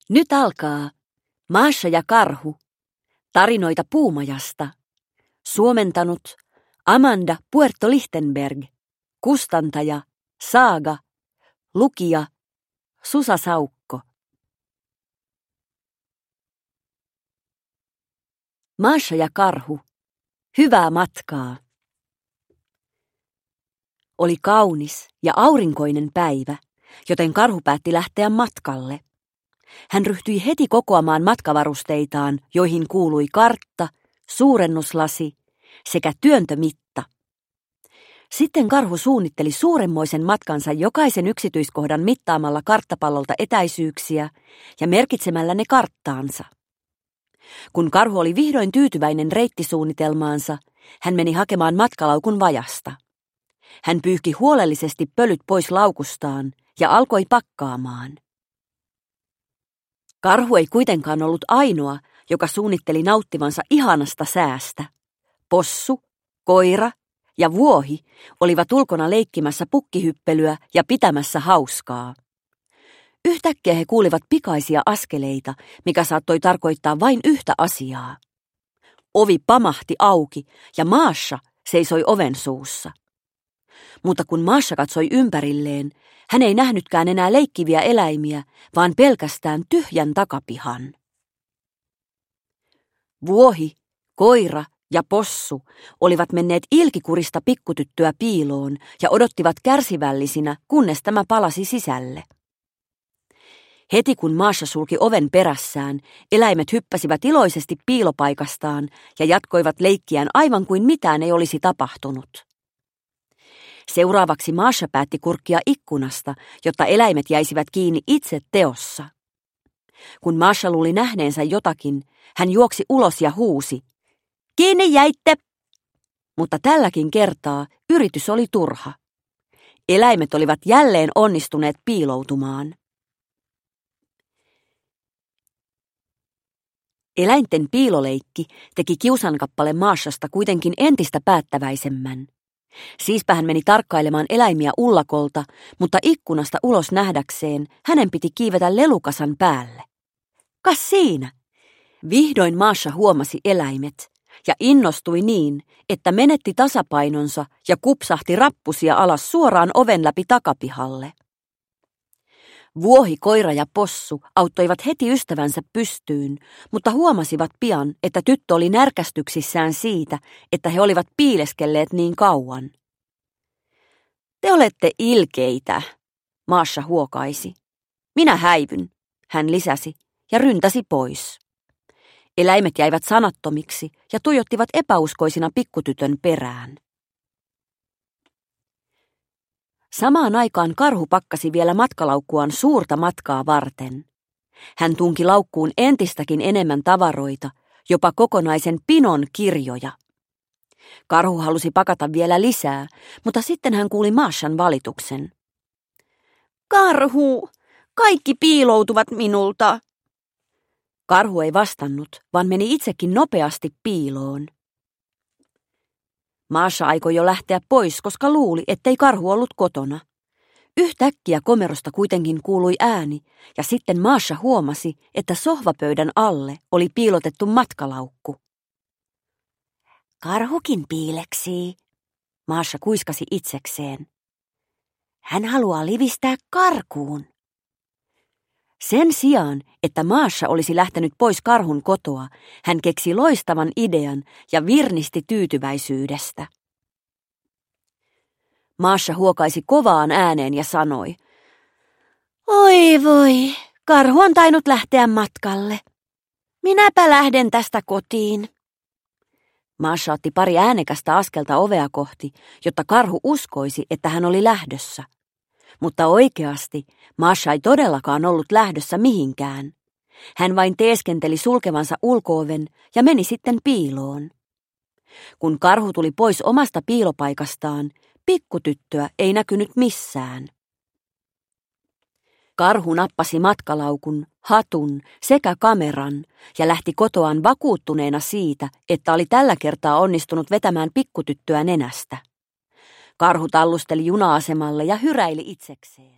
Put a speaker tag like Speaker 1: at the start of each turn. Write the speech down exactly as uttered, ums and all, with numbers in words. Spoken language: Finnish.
Speaker 1: Nyt alkaa Masha ja karhu. Tarinoita Puumajasta. Suomentanut Amanda Puerto Lichtenberg. Kustantaja Saaga. Lukija Susa Saukko. Masha ja karhu. Hyvää matkaa. Oli kaunis ja aurinkoinen päivä, joten karhu päätti lähteä matkalle. Hän ryhtyi heti kokoamaan matkavarusteitaan, joihin kuului kartta, suurennuslasi sekä työntömitta. Sitten karhu suunnitteli suuremmoisen matkansa jokaisen yksityiskohdan mittaamalla karttapallolta etäisyyksiä ja merkitsemällä ne karttaansa. Kun karhu oli vihdoin tyytyväinen reittisuunnitelmaansa, hän meni hakemaan matkalaukun vajasta. Hän pyyhki huolellisesti pölyt pois laukustaan ja alkoi pakkaamaan. Karhu ei kuitenkaan ollut ainoa, joka suunnitteli nauttivansa ihanasta säästä. Possu, koira ja vuohi olivat ulkona leikkimässä pukkihyppelyä ja pitämässä hauskaa. Yhtäkkiä he kuulivat pikaisia askeleita, mikä saattoi tarkoittaa vain yhtä asiaa. Ovi pamahti auki ja Masha seisoi oven suussa. Mutta kun Masha katsoi ympärilleen, hän ei nähnytkään enää leikkiviä eläimiä, vaan pelkästään tyhjän takapihan. Vuohi, koira ja possu olivat menneet ilkikurista pikkutyttöä piiloon ja odottivat kärsivällisinä, kunnes tämä palasi sisälle. Heti kun Masha sulki oven perässään, eläimet hyppäsivät iloisesti piilopaikastaan ja jatkoivat leikkiään aivan kuin mitään ei olisi tapahtunut. Seuraavaksi Masha päätti kurkkia ikkunasta, jotta eläimet jäisivät kiinni itse teossa. Kun Masha luuli nähneensä jotakin, hän juoksi ulos ja huusi, "Kiinni jäitte!" Mutta tälläkin kertaa yritys oli turha. Eläimet olivat jälleen onnistuneet piiloutumaan. Eläinten piiloleikki teki kiusankappale Mashasta kuitenkin entistä päättäväisemmän. Siispä hän meni tarkkailemaan eläimiä ullakolta, mutta ikkunasta ulos nähdäkseen hänen piti kiivetä lelukasan päälle. Kas siinä! Vihdoin Masha huomasi eläimet ja innostui niin, että menetti tasapainonsa ja kupsahti rappusia alas suoraan oven läpi takapihalle. Vuohi, koira ja possu auttoivat heti ystävänsä pystyyn, mutta huomasivat pian, että tyttö oli närkästyksissään siitä, että he olivat piileskelleet niin kauan. "Te olette ilkeitä", Masha huokaisi. "Minä häivyn", hän lisäsi ja ryntäsi pois. Eläimet jäivät sanattomiksi ja tuijottivat epäuskoisina pikkutytön perään. Samaan aikaan karhu pakkasi vielä matkalaukkuaan suurta matkaa varten. Hän tunki laukkuun entistäkin enemmän tavaroita, jopa kokonaisen pinon kirjoja. Karhu halusi pakata vielä lisää, mutta sitten hän kuuli Mashan valituksen. "Karhu, kaikki piiloutuvat minulta." Karhu ei vastannut, vaan meni itsekin nopeasti piiloon. Masha aikoi jo lähteä pois, koska luuli, ettei karhu ollut kotona. Yhtäkkiä komerosta kuitenkin kuului ääni, ja sitten Masha huomasi, että sohvapöydän alle oli piilotettu matkalaukku. "Karhukin piileksii", Masha kuiskasi itsekseen. "Hän haluaa livistää karkuun." Sen sijaan, että Masha olisi lähtenyt pois karhun kotoa, hän keksi loistavan idean ja virnisti tyytyväisyydestä. Masha huokaisi kovaan ääneen ja sanoi, "Oi voi, karhu on tainnut lähteä matkalle. Minäpä lähden tästä kotiin." Masha otti pari äänekästä askelta ovea kohti, jotta karhu uskoisi, että hän oli lähdössä. Mutta oikeasti Masha ei todellakaan ollut lähdössä mihinkään. Hän vain teeskenteli sulkevansa ulko-oven ja meni sitten piiloon. Kun karhu tuli pois omasta piilopaikastaan, pikkutyttöä ei näkynyt missään. Karhu nappasi matkalaukun, hatun sekä kameran ja lähti kotoaan vakuuttuneena siitä, että oli tällä kertaa onnistunut vetämään pikkutyttöä nenästä. Karhu tallusteli juna-asemalle ja hyräili itsekseen.